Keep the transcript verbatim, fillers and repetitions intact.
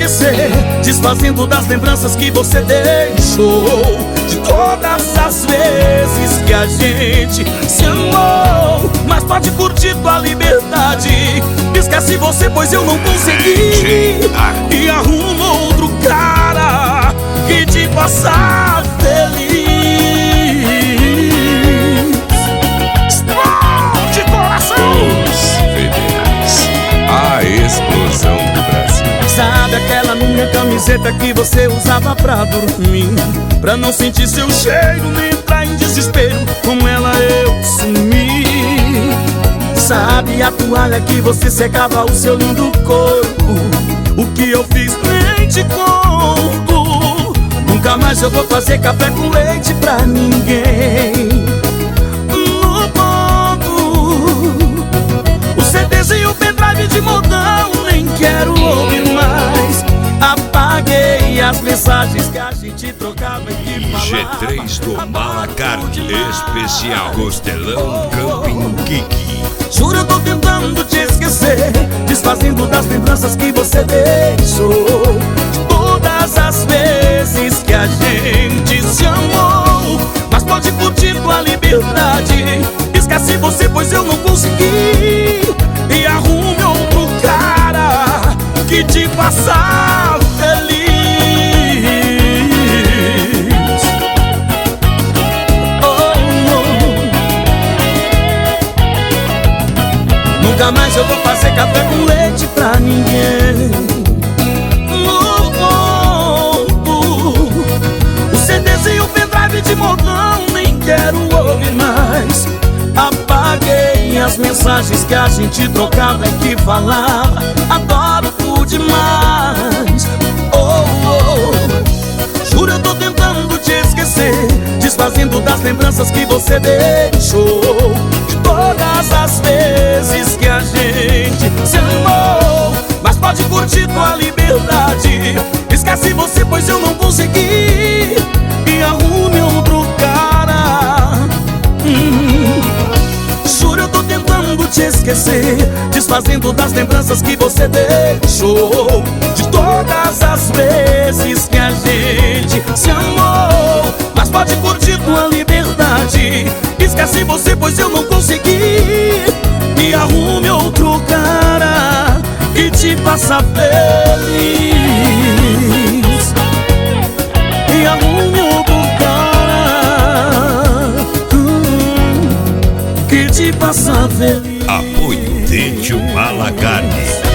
esquecer, desfazendo das lembranças que você deixou, de todas as vezes que a gente se amou. Mas pode curtir tua liberdade, esquece você, pois eu não consegui. E arruma outro cara que te faça feliz. De coração, Os Federais, a explosão do Brasil. sabe aquela minha camiseta que você usava pra dormir, pra não sentir seu cheiro nem entrar em desespero? Com ela eu sumi. Sabe a toalha que você secava o seu lindo corpo? O que eu fiz nem te conto. Nunca mais eu vou fazer café com leite pra ninguém. No ponto, o C Ds e o pendrive de modão nem quero ouvir mais. Apaguei as mensagens que a gente trocava e que falava. G três do Malacarne, especial Costelão Camping Kiki. Juro, eu tô tentando te esquecer, desfazendo das lembranças que você deixou, de todas as vezes que a gente se amou. Mas pode curtir tua liberdade, esquece você, pois eu não consegui. E arrume outro cara que te faça feliz. Nunca mais eu vou fazer café com leite pra ninguém. No ponto, o C Ds e o pendrive de modão nem quero ouvir mais. Apaguei as mensagens que a gente trocava e que falava. Adoro tu demais. Oh, oh. Juro, eu tô tentando te esquecer, desfazendo das lembranças que você deixou, de todas as vezes que a gente se amou. Mas pode curtir tua liberdade, esquece você, pois eu não consegui. E arrume outro cara. hum. Juro, eu tô tentando te esquecer, desfazendo das lembranças que você deixou, de todas as vezes que a gente se amou. Mas pode curtir tua liberdade, esquece você, pois eu não consegui. E arrume outro cara que te faça feliz. E arrume outro cara hum, que te faça feliz. Apoio Têtio Malacarne.